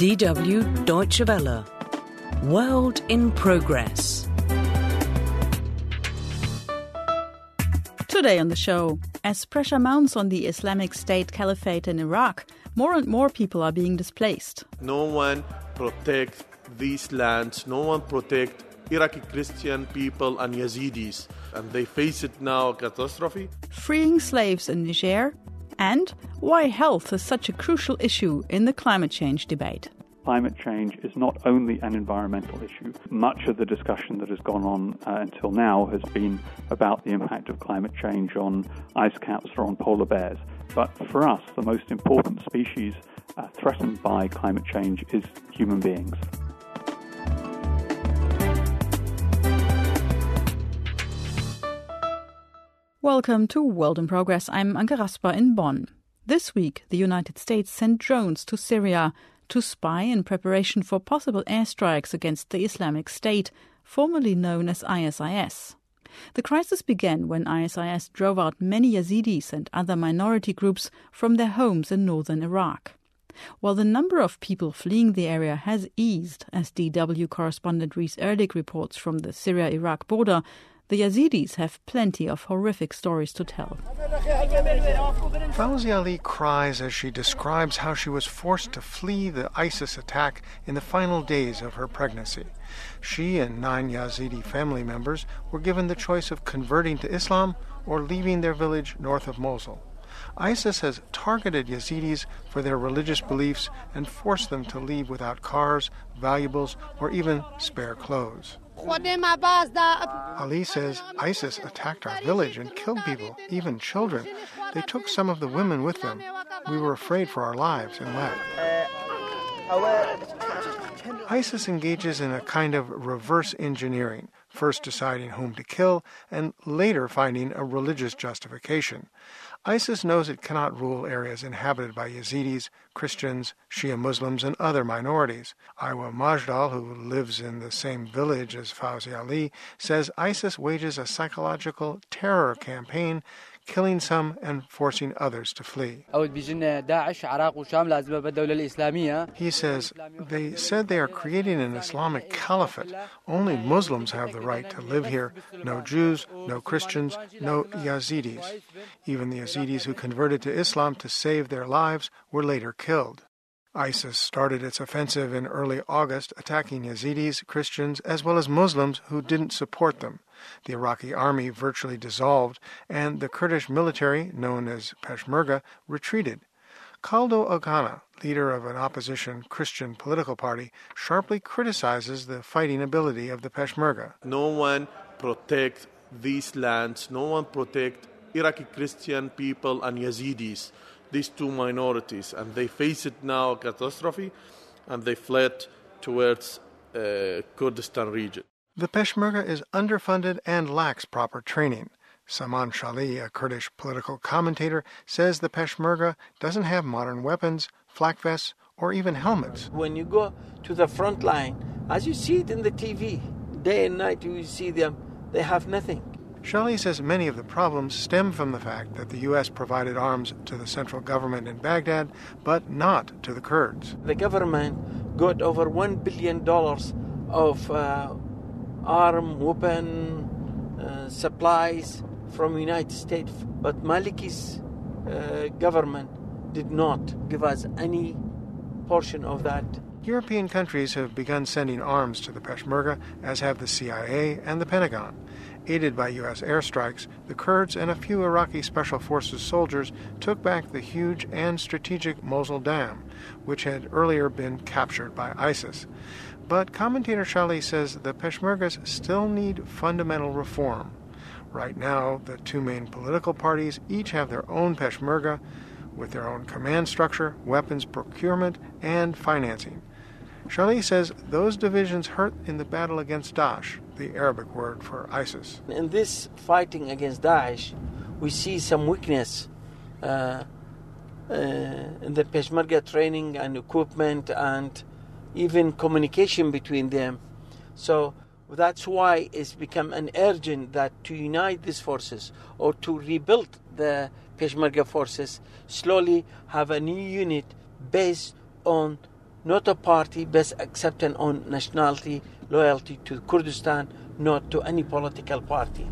DW Deutsche Welle. World in Progress. Today on the show, as pressure mounts on the Islamic State Caliphate in Iraq, more and more people are being displaced. No one protects these lands. No one protects Iraqi Christian people and Yazidis. And they face it now, a catastrophe. Freeing slaves in Niger, and why health is such a crucial issue in the climate change debate. Climate change is not only an environmental issue. Much of the discussion that has gone on until now has been about the impact of climate change on ice caps or on polar bears. But for us, the most important species threatened by climate change is human beings. Welcome to World in Progress. I'm Anke Rasper in Bonn. This week, the United States sent drones to Syria to spy in preparation for possible airstrikes against the Islamic State, formerly known as ISIS. The crisis began when ISIS drove out many Yazidis and other minority groups from their homes in northern Iraq. While the number of people fleeing the area has eased, as DW correspondent Reese Erlich reports from the Syria-Iraq border, the Yazidis have plenty of horrific stories to tell. Fawzi Ali cries as she describes how she was forced to flee the ISIS attack in the final days of her pregnancy. She and 9 Yazidi family members were given the choice of converting to Islam or leaving their village north of Mosul. ISIS has targeted Yazidis for their religious beliefs and forced them to leave without cars, valuables, or even spare clothes. Ali says ISIS attacked our village and killed people, even children. They took some of the women with them. We were afraid for our lives and left. ISIS engages in a kind of reverse engineering, first deciding whom to kill and later finding a religious justification. ISIS knows it cannot rule areas inhabited by Yazidis, Christians, Shia Muslims, and other minorities. Aywa Majdal, who lives in the same village as Fawzi Ali, says ISIS wages a psychological terror campaign, killing some and forcing others to flee. He says, they said they are creating an Islamic caliphate. Only Muslims have the right to live here. No Jews, no Christians, no Yazidis. Even the Yazidis who converted to Islam to save their lives were later killed. ISIS started its offensive in early August, attacking Yazidis, Christians, as well as Muslims who didn't support them. The Iraqi army virtually dissolved, and the Kurdish military, known as Peshmerga, retreated. Khaldo Ogana, leader of an opposition Christian political party, sharply criticizes the fighting ability of the Peshmerga. No one protects these lands. No one protects Iraqi Christian people and Yazidis, these two minorities, and they face it now, a catastrophe, and they fled towards Kurdistan region. The Peshmerga is underfunded and lacks proper training. Saman Shali, a Kurdish political commentator, says the Peshmerga doesn't have modern weapons, flak vests, or even helmets. When you go to the front line, as you see it in the TV, day and night you see them, they have nothing. Shali says many of the problems stem from the fact that the U.S. provided arms to the central government in Baghdad, but not to the Kurds. The government got over $1 billion of arm, weapon, supplies from the United States, but Maliki's government did not give us any portion of that. European countries have begun sending arms to the Peshmerga, as have the CIA and the Pentagon. Aided by U.S. airstrikes, the Kurds and a few Iraqi Special Forces soldiers took back the huge and strategic Mosul Dam, which had earlier been captured by ISIS. But commentator Shali says the Peshmergas still need fundamental reform. Right now, the two main political parties each have their own Peshmerga, with their own command structure, weapons procurement, and financing. Shali says those divisions hurt in the battle against Daesh, the Arabic word for ISIS. In this fighting against Daesh, we see some weakness in the Peshmerga training and equipment and even communication between them. So that's why it's become an urgent that to unite these forces or to rebuild the Peshmerga forces, slowly have a new unit based on not a party based accepting on nationality, loyalty to Kurdistan, not to any political party.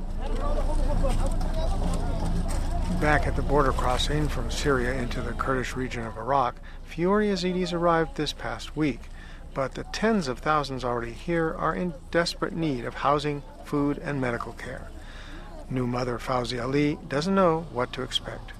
Back at the border crossing from Syria into the Kurdish region of Iraq, fewer Yazidis arrived this past week, but the tens of thousands already here are in desperate need of housing, food, and medical care. New mother Fauzi Ali doesn't know what to expect.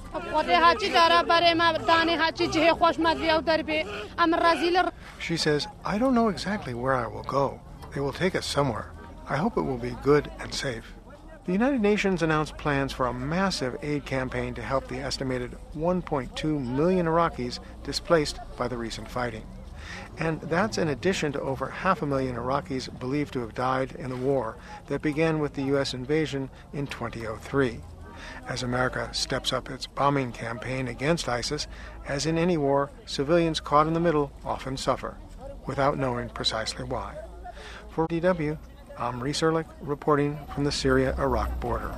She says, I don't know exactly where I will go. They will take us somewhere. I hope it will be good and safe. The United Nations announced plans for a massive aid campaign to help the estimated 1.2 million Iraqis displaced by the recent fighting. And that's in addition to over 500,000 Iraqis believed to have died in the war that began with the U.S. invasion in 2003. As America steps up its bombing campaign against ISIS, as in any war, civilians caught in the middle often suffer, without knowing precisely why. For DW, I'm Reese Erlich, reporting from the Syria-Iraq border.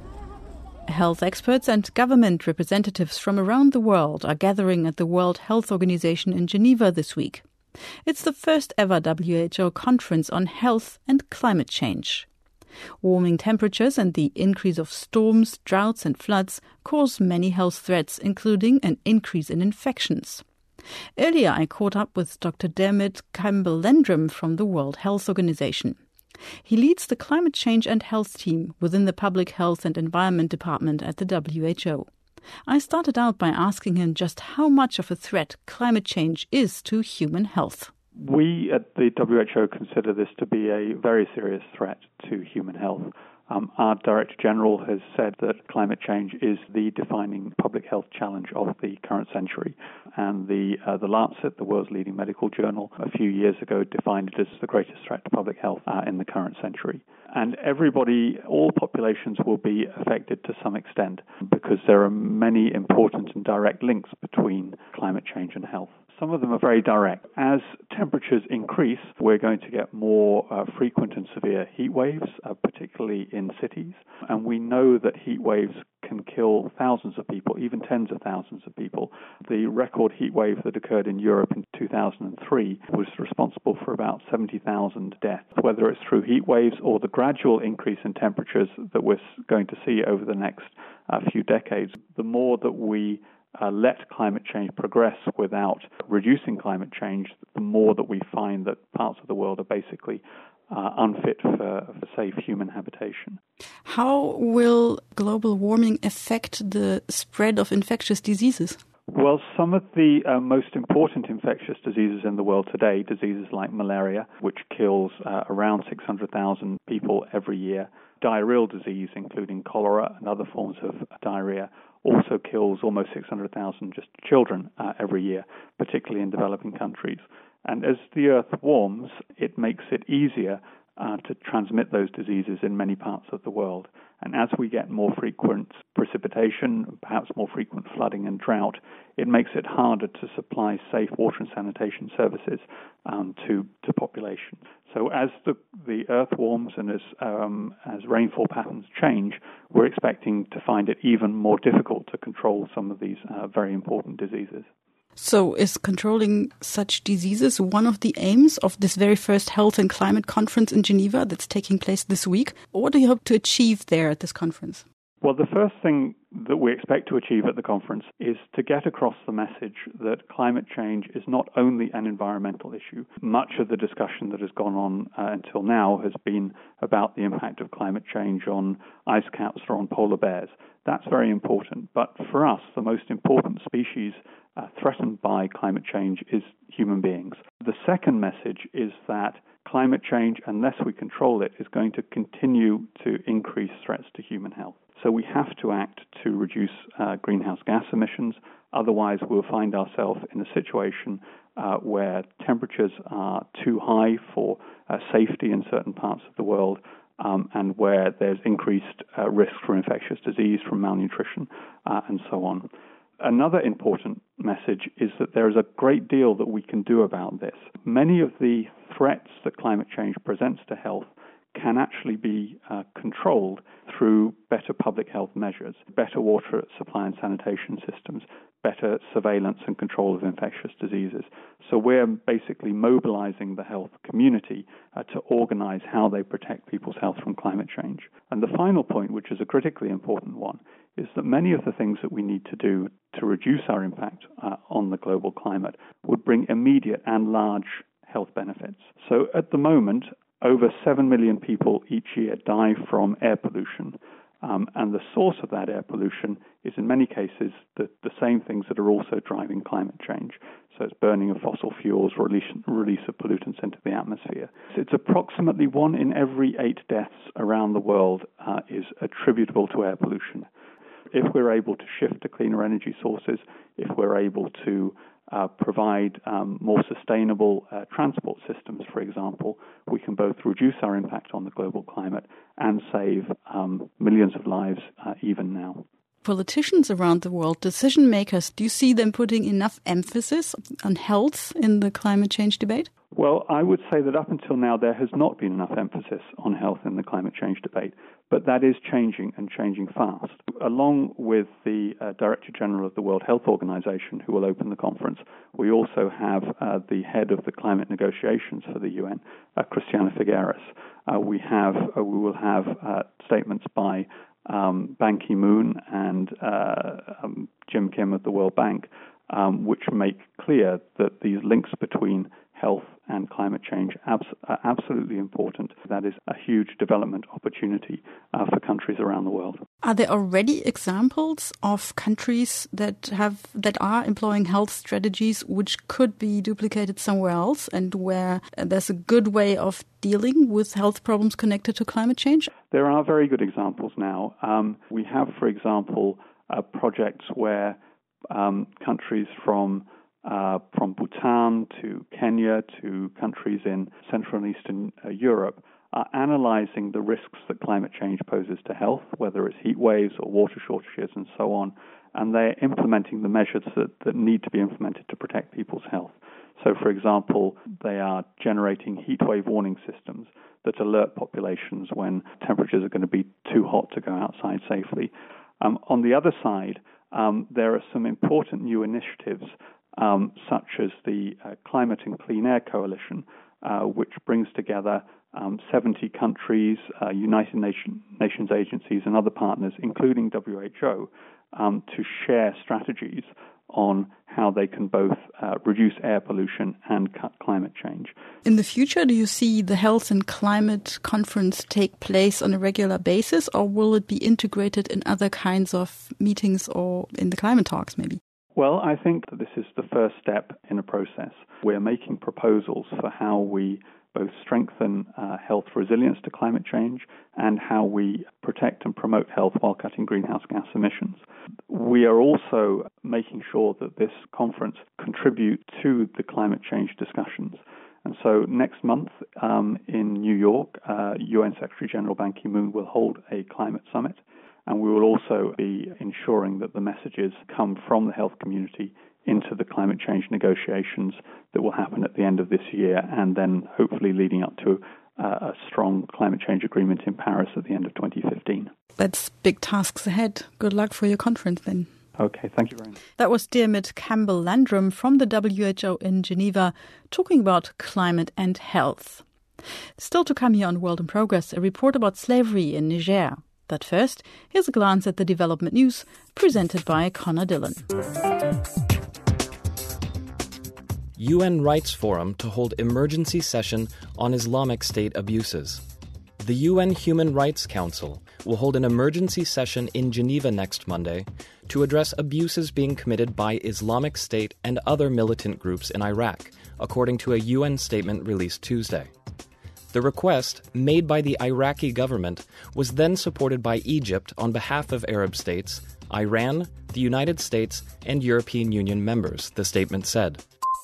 Health experts and government representatives from around the world are gathering at the World Health Organization in Geneva this week. It's the first ever WHO conference on health and climate change. Warming temperatures and the increase of storms, droughts and floods cause many health threats, including an increase in infections. Earlier I caught up with Dr. Dermot Campbell-Landrum from the World Health Organization. He leads the climate change and health team within the Public Health and Environment Department at the WHO. I started out by asking him just how much of a threat climate change is to human health. We at the WHO consider this to be a very serious threat to human health. Our Director General has said that climate change is the defining public health challenge of the current century. And the Lancet, the world's leading medical journal, a few years ago defined it as the greatest threat to public health in the current century. And everybody, all populations will be affected to some extent because there are many important and direct links between climate change and health. Some of them are very direct. As temperatures increase, we're going to get more frequent and severe heat waves, particularly in cities. And we know that heat waves can kill thousands of people, even tens of thousands of people. The record heat wave that occurred in Europe in 2003 was responsible for about 70,000 deaths. Whether it's through heat waves or the gradual increase in temperatures that we're going to see over the next few decades, the more that we let climate change progress without reducing climate change, the more that we find that parts of the world are basically unfit for safe human habitation. How will global warming affect the spread of infectious diseases? Well, some of the most important infectious diseases in the world today, diseases like malaria, which kills around 600,000 people every year, diarrheal disease, including cholera and other forms of diarrhea, also kills almost 600,000 just children every year, particularly in developing countries. And as the Earth warms, it makes it easier to transmit those diseases in many parts of the world. And as we get more frequent precipitation, perhaps more frequent flooding and drought, it makes it harder to supply safe water and sanitation services to population. So as the Earth warms and as rainfall patterns change, we're expecting to find it even more difficult to control some of these very important diseases. So is controlling such diseases one of the aims of this very first health and climate conference in Geneva that's taking place this week? Or what do you hope to achieve there at this conference? Well, the first thing that we expect to achieve at the conference is to get across the message that climate change is not only an environmental issue. Much of the discussion that has gone on until now has been about the impact of climate change on ice caps or on polar bears. That's very important. But for us, the most important species threatened by climate change is human beings. The second message is that climate change, unless we control it, is going to continue to increase threats to human health. So we have to act to reduce greenhouse gas emissions. Otherwise, we'll find ourselves in a situation where temperatures are too high for safety in certain parts of the world, and where there's increased risk for infectious disease, from malnutrition, and so on. Another important message is that there is a great deal that we can do about this. Many of the threats that climate change presents to health can actually be controlled through better public health measures, better water supply and sanitation systems, better surveillance and control of infectious diseases. So we're basically mobilizing the health community to organize how they protect people's health from climate change. And the final point, which is a critically important one, is that many of the things that we need to do to reduce our impact on the global climate would bring immediate and large health benefits. So at the moment, over 7 million people each year die from air pollution. And the source of that air pollution is in many cases the same things that are also driving climate change. So it's burning of fossil fuels, release of pollutants into the atmosphere. So it's approximately 1 in every 8 deaths around the world is attributable to air pollution. If we're able to shift to cleaner energy sources, if we're able to provide more sustainable transport systems, for example, we can both reduce our impact on the global climate and save millions of lives even now. Politicians around the world, decision makers, do you see them putting enough emphasis on health in the climate change debate? Well, I would say that up until now there has not been enough emphasis on health in the climate change debate, but that is changing and changing fast. Along with the Director General of the World Health Organization, who will open the conference, we also have the head of the climate negotiations for the UN, Christiana Figueres. We will have statements by Ban Ki-moon and Jim Kim of the World Bank, which make clear that these links between health and climate change are absolutely important. That is a huge development opportunity for countries around the world. Are there already examples of countries that are employing health strategies which could be duplicated somewhere else and where there's a good way of dealing with health problems connected to climate change? There are very good examples now. We have, for example, projects where countries from Bhutan to Kenya to countries in Central and Eastern Europe are analyzing the risks that climate change poses to health, whether it's heat waves or water shortages and so on, and they're implementing the measures that need to be implemented to protect people's health. So, for example, they are generating heat wave warning systems that alert populations when temperatures are going to be too hot to go outside safely. On the other side, there are some important new initiatives such as the Climate and Clean Air Coalition, which brings together 70 countries, United Nations agencies and other partners, including WHO, to share strategies on how they can both reduce air pollution and cut climate change. In the future, do you see the Health and Climate Conference take place on a regular basis, or will it be integrated in other kinds of meetings or in the climate talks maybe? Well, I think that this is the first step in a process. We're making proposals for how we both strengthen health resilience to climate change and how we protect and promote health while cutting greenhouse gas emissions. We are also making sure that this conference contributes to the climate change discussions. And so next month in New York, UN Secretary General Ban Ki-moon will hold a climate summit. And we will also be ensuring that the messages come from the health community into the climate change negotiations that will happen at the end of this year and then hopefully leading up to a strong climate change agreement in Paris at the end of 2015. That's big tasks ahead. Good luck for your conference then. Okay, thank you very much. That was Diarmuid Campbell-Landrum from the WHO in Geneva talking about climate and health. Still to come here on World in Progress, a report about slavery in Niger. But first, here's a glance at the development news presented by Connor Dillon. UN Rights Forum to hold emergency session on Islamic State abuses. The UN Human Rights Council will hold an emergency session in Geneva next Monday to address abuses being committed by Islamic State and other militant groups in Iraq, according to a UN statement released Tuesday. The request, made by the Iraqi government, was then supported by Egypt on behalf of Arab states, Iran, the United States, and European Union members, the statement said.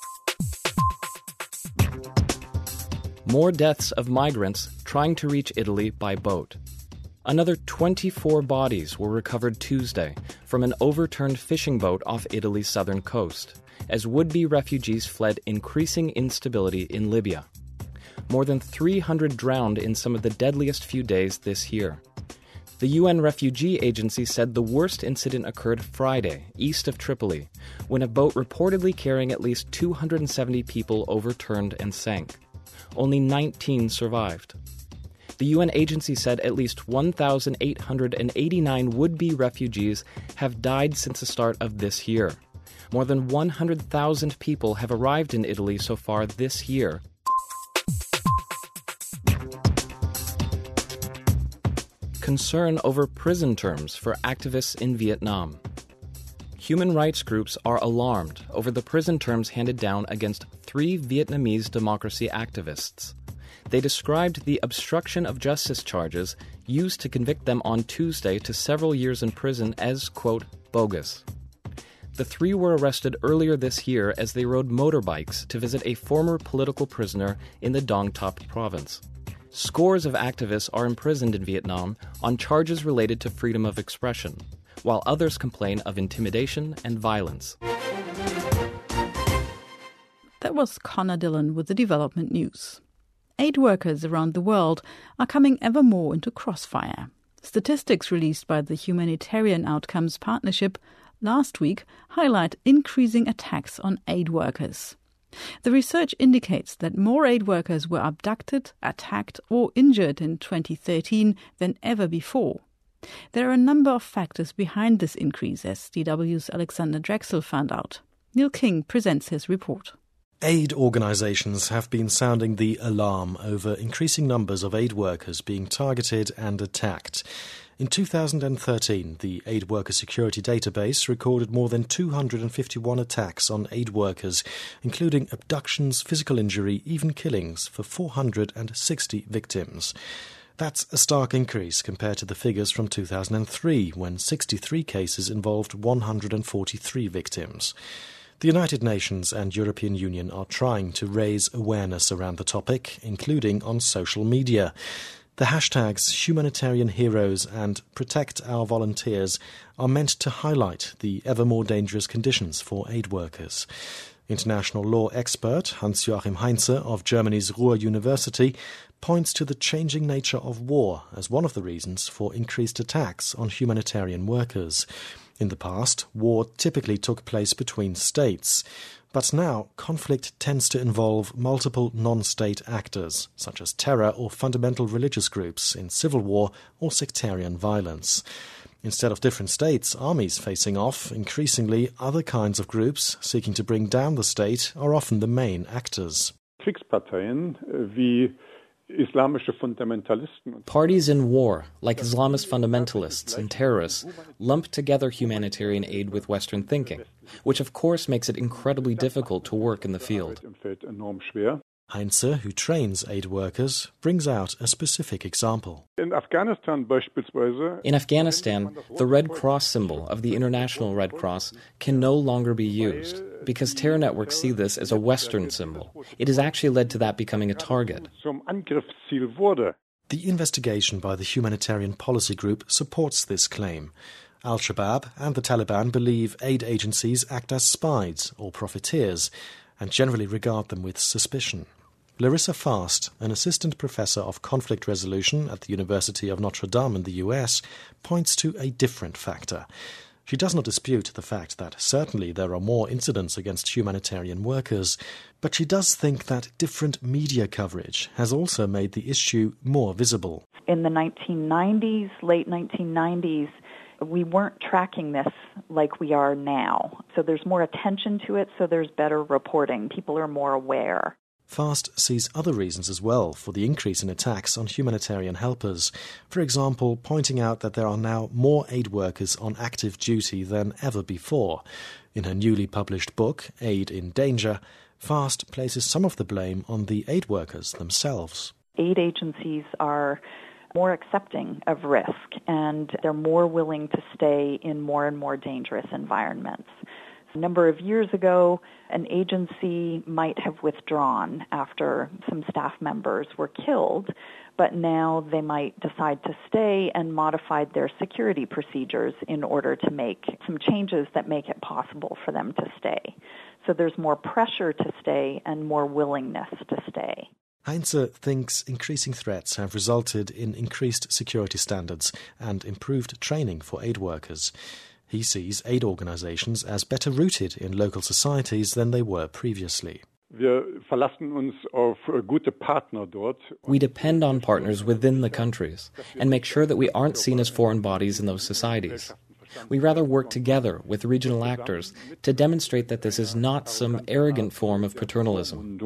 More deaths of migrants trying to reach Italy by boat. Another 24 bodies were recovered Tuesday from an overturned fishing boat off Italy's southern coast, as would-be refugees fled increasing instability in Libya. More than 300 drowned in some of the deadliest few days this year. The UN Refugee Agency said the worst incident occurred Friday, east of Tripoli, when a boat reportedly carrying at least 270 people overturned and sank. Only 19 survived. The UN agency said at least 1,889 would-be refugees have died since the start of this year. More than 100,000 people have arrived in Italy so far this year. Concern over prison terms for activists in Vietnam. Human rights groups are alarmed over the prison terms handed down against 3 Vietnamese democracy activists. They described the obstruction of justice charges used to convict them on Tuesday to several years in prison as, quote, bogus. The 3 were arrested earlier this year as they rode motorbikes to visit a former political prisoner in the Dong Thap province. Scores of activists are imprisoned in Vietnam on charges related to freedom of expression, while others complain of intimidation and violence. That was Connor Dillon with the development news. Aid workers around the world are coming ever more into crossfire. Statistics released by the Humanitarian Outcomes Partnership last week highlight increasing attacks on aid workers. The research indicates that more aid workers were abducted, attacked or injured in 2013 than ever before. There are a number of factors behind this increase, as DW's Alexander Drexel found out. Neil King presents his report. Aid organisations have been sounding the alarm over increasing numbers of aid workers being targeted and attacked. In 2013, the Aid Worker Security Database recorded more than 251 attacks on aid workers, including abductions, physical injury, even killings, for 460 victims. That's a stark increase compared to the figures from 2003, when 63 cases involved 143 victims. The United Nations and European Union are trying to raise awareness around the topic, including on social media. The hashtags Humanitarian Heroes and Protect Our Volunteers are meant to highlight the ever more dangerous conditions for aid workers. International law expert Hans-Joachim Heinze of Germany's Ruhr University points to the changing nature of war as one of the reasons for increased attacks on humanitarian workers. In the past, war typically took place between states, but now conflict tends to involve multiple non-state actors, such as terror or fundamental religious groups in civil war or sectarian violence. Instead of different states, armies facing off, increasingly other kinds of groups seeking to bring down the state are often the main actors. Kriegsparteien wie Islamische Fundamentalisten. Parties in war, like Islamist fundamentalists and terrorists, lump together humanitarian aid with Western thinking, which of course makes it incredibly difficult to work in the field. Heinze, who trains aid workers, brings out a specific example. In Afghanistan, the Red Cross symbol of the International Red Cross can no longer be used because terror networks see this as a Western symbol. It has actually led to that becoming a target. The investigation by the Humanitarian Policy Group supports this claim. Al-Shabaab and the Taliban believe aid agencies act as spies or profiteers and generally regard them with suspicion. Larissa Fast, an assistant professor of conflict resolution at the University of Notre Dame in the US, points to a different factor. She does not dispute the fact that certainly there are more incidents against humanitarian workers, but she does think that different media coverage has also made the issue more visible. In the 1990s, late 1990s, we weren't tracking this like we are now. So there's more attention to it, so there's better reporting. People are more aware. Fast sees other reasons as well for the increase in attacks on humanitarian helpers. For example, pointing out that there are now more aid workers on active duty than ever before. In her newly published book, Aid in Danger, Fast places some of the blame on the aid workers themselves. Aid agencies are more accepting of risk, and they're more willing to stay in more and more dangerous environments. A number of years ago, an agency might have withdrawn after some staff members were killed, but now they might decide to stay and modify their security procedures in order to make some changes that make it possible for them to stay. So there's more pressure to stay and more willingness to stay. Heinze thinks increasing threats have resulted in increased security standards and improved training for aid workers. He sees aid organizations as better rooted in local societies than they were previously. We depend on partners within the countries and make sure that we aren't seen as foreign bodies in those societies. We rather work together with regional actors to demonstrate that this is not some arrogant form of paternalism.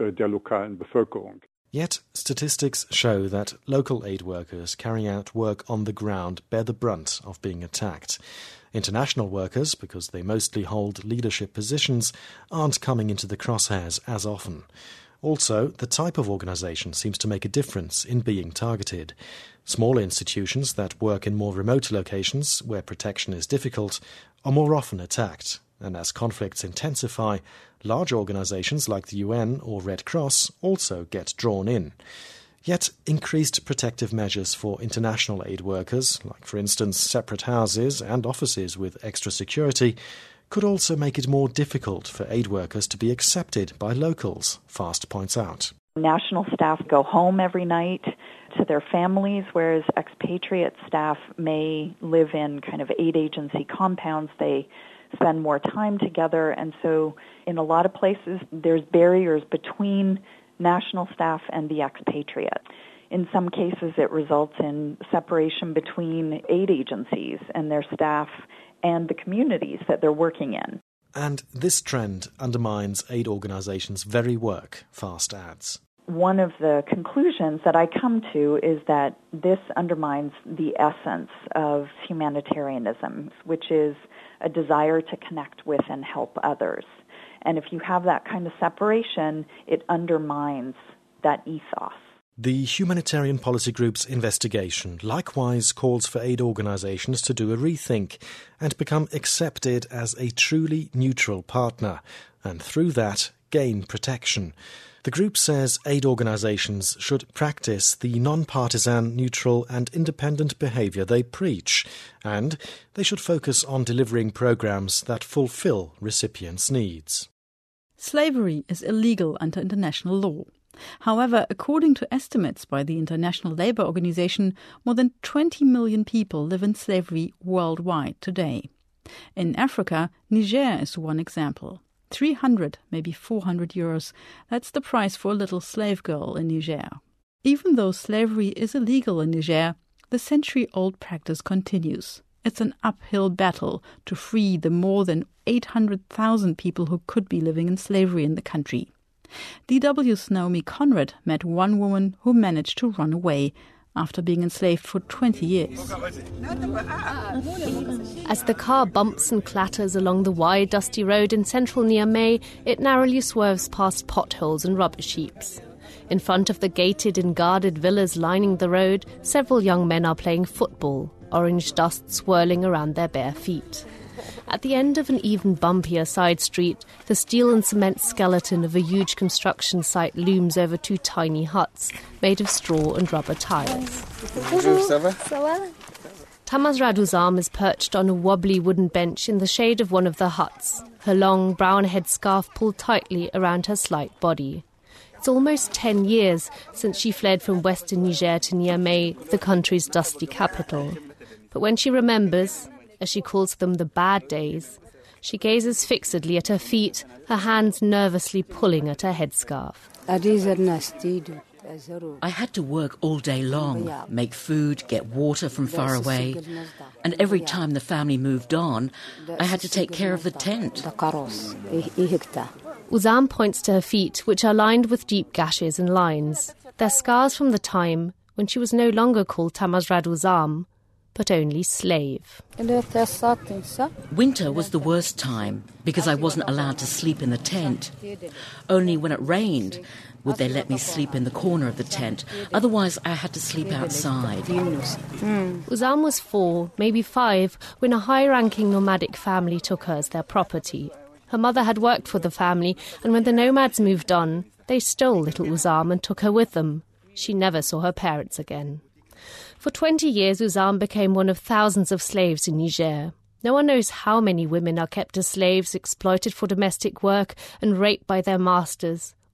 Yet, statistics show that local aid workers carrying out work on the ground bear the brunt of being attacked. International workers, because they mostly hold leadership positions, aren't coming into the crosshairs as often. Also, the type of organisation seems to make a difference in being targeted. Small institutions that work in more remote locations, where protection is difficult, are more often attacked. And as conflicts intensify, large organisations like the UN or Red Cross also get drawn in. Yet increased protective measures for international aid workers, like for instance separate houses and offices with extra security, could also make it more difficult for aid workers to be accepted by locals, Fast points out. National staff go home every night to their families, whereas expatriate staff may live in kind of aid agency compounds. They spend more time together, and so in a lot of places there's barriers between national staff and the expatriate. In some cases it results in separation between aid agencies and their staff and the communities that they're working in. And this trend undermines aid organisations' very work, Fast adds. One of the conclusions that I come to is that this undermines the essence of humanitarianism, which is a desire to connect with and help others. And if you have that kind of separation, it undermines that ethos. The Humanitarian Policy Group's investigation likewise calls for aid organisations to do a rethink and become accepted as a truly neutral partner, and through that gain protection. The group says aid organisations should practice the non-partisan, neutral and independent behaviour they preach, and they should focus on delivering programmes that fulfil recipients' needs. Slavery is illegal under international law. However, according to estimates by the International Labour Organization, more than 20 million people live in slavery worldwide today. In Africa, Niger is one example. 300, maybe 400 euros. That's the price for a little slave girl in Niger. Even though slavery is illegal in Niger, the century-old practice continues. It's an uphill battle to free the more than 800,000 people who could be living in slavery in the country. DW's Naomi Conrad met one woman who managed to run away after being enslaved for 20 years. As the car bumps and clatters along the wide, dusty road in central Niamey, it narrowly swerves past potholes and rubbish heaps. In front of the gated and guarded villas lining the road, several young men are playing football, orange dust swirling around their bare feet. At the end of an even bumpier side street, the steel and cement skeleton of a huge construction site looms over two tiny huts made of straw and rubber tyres. Tamaz Raduzam is perched on a wobbly wooden bench in the shade of one of the huts, her long brown head scarf pulled tightly around her slight body. It's almost 10 years since she fled from western Niger to Niamey, the country's dusty capital. But when she remembers, as she calls them the bad days, she gazes fixedly at her feet, her hands nervously pulling at her headscarf. I had to work all day long, make food, get water from far away, and every time the family moved on, I had to take care of the tent. Uzam points to her feet, which are lined with deep gashes and lines. They're scars from the time when she was no longer called Tamaz Raduzam, but only slave. Winter was the worst time because I wasn't allowed to sleep in the tent. Only when it rained would they let me sleep in the corner of the tent. Otherwise, I had to sleep outside. Uzam was 4, maybe 5, when a high-ranking nomadic family took her as their property. Her mother had worked for the family, and when the nomads moved on, they stole little Uzam and took her with them. She never saw her parents again. For 20 years, Uzam became one of thousands of slaves in Niger. No one knows how many women are kept as slaves, exploited for domestic work, and raped by their masters,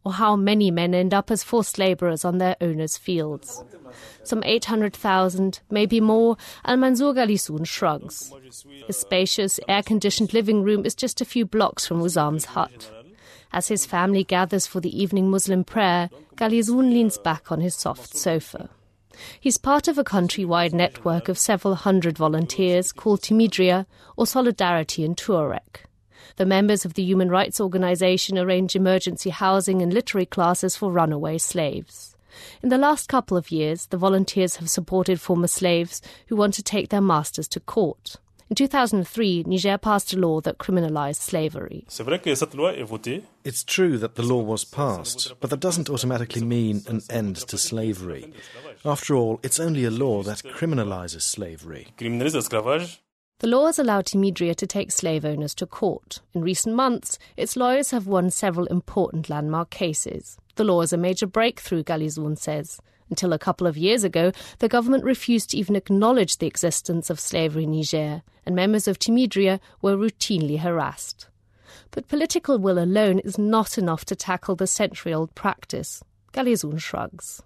or how many men end up as forced labourers on their owners' fields. Some 800,000, maybe more, and Mansour Ghalisoun shrugs. His spacious, air-conditioned living room is just a few blocks from Ousam's hut. As his family gathers for the evening Muslim prayer, Ghalisoun leans back on his soft sofa. He's part of a countrywide network of several hundred volunteers called Timidria, or Solidarity in Tuareg. The members of the human rights organisation arrange emergency housing and literary classes for runaway slaves. In the last couple of years, the volunteers have supported former slaves who want to take their masters to court. In 2003, Niger passed a law that criminalised slavery. It's true that the law was passed, but that doesn't automatically mean an end to slavery. After all, it's only a law that criminalises slavery. The law has allowed Timidria to take slave owners to court. In recent months, its lawyers have won several important landmark cases. The law is a major breakthrough, Ghalisoun says. Until a couple of years ago, the government refused to even acknowledge the existence of slavery in Niger, and members of Timidria were routinely harassed. But political will alone is not enough to tackle the century-old practice. Ghalisoun shrugs.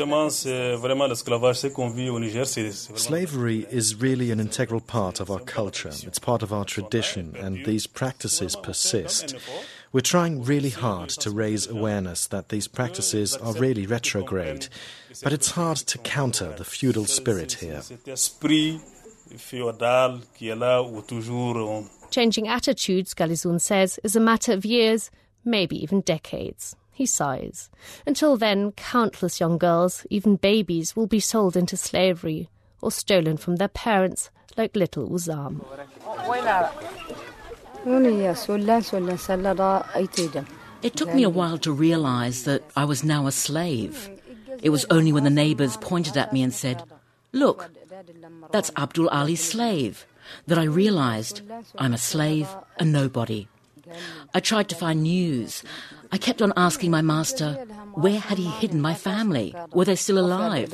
Slavery is really an integral part of our culture. It's part of our tradition, and these practices persist. We're trying really hard to raise awareness that these practices are really retrograde, but it's hard to counter the feudal spirit here. Changing attitudes, Ghalisoun says, is a matter of years, maybe even decades. He sighs. Until then, countless young girls, even babies, will be sold into slavery or stolen from their parents, like little Ousam. It took me a while to realise that I was now a slave. It was only when the neighbours pointed at me and said, "Look, that's Abdul Ali's slave," that I realised I'm a slave, a nobody. I tried to find news. I kept on asking my master, where had he hidden my family? Were they still alive?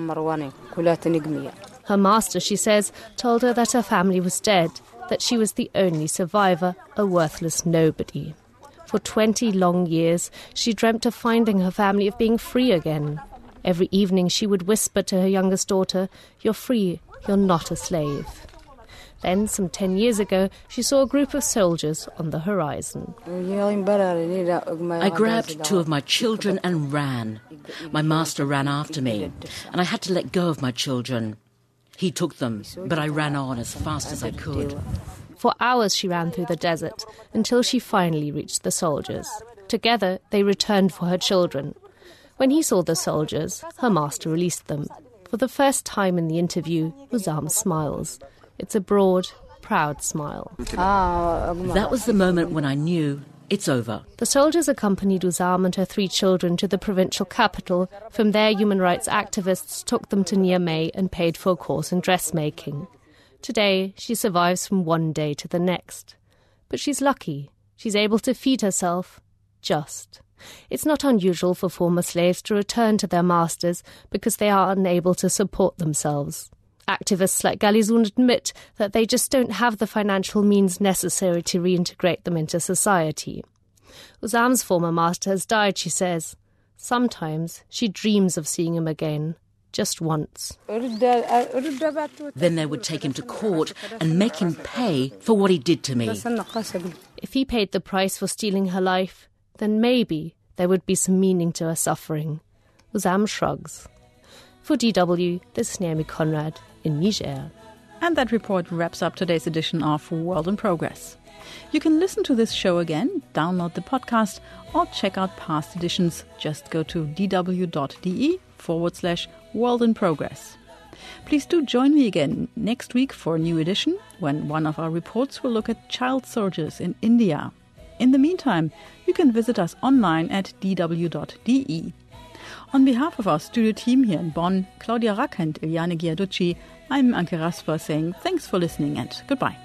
Her master, she says, told her that her family was dead, that she was the only survivor, a worthless nobody. For 20 long years, she dreamt of finding her family, of being free again. Every evening she would whisper to her youngest daughter, "You're free, you're not a slave." Then, some 10 years ago, she saw a group of soldiers on the horizon. I grabbed 2 of my children and ran. My master ran after me, and I had to let go of my children. He took them, but I ran on as fast as I could. For hours she ran through the desert, until she finally reached the soldiers. Together, they returned for her children. When he saw the soldiers, her master released them. For the first time in the interview, Ousam smiles. It's a broad, proud smile. That was the moment when I knew it's over. The soldiers accompanied Ousam and her 3 children to the provincial capital. From there, human rights activists took them to Niamey and paid for a course in dressmaking. Today, she survives from one day to the next. But she's lucky. She's able to feed herself, just. It's not unusual for former slaves to return to their masters because they are unable to support themselves. Activists like Ghalisoun admit that they just don't have the financial means necessary to reintegrate them into society. Ousam's former master has died, she says. Sometimes she dreams of seeing him again, just once. Then they would take him to court and make him pay for what he did to me. If he paid the price for stealing her life, then maybe there would be some meaning to her suffering. Ousam shrugs. For DW, this is Naomi Conrad in Niger. And that report wraps up today's edition of World in Progress. You can listen to this show again, download the podcast, or check out past editions. Just go to dw.de/World in Progress. Please do join me again next week for a new edition, when one of our reports will look at child soldiers in India. In the meantime, you can visit us online at dw.de. On behalf of our studio team here in Bonn, Claudia Rack and Eliane Giaducci, I'm Anke Rasper saying thanks for listening and goodbye.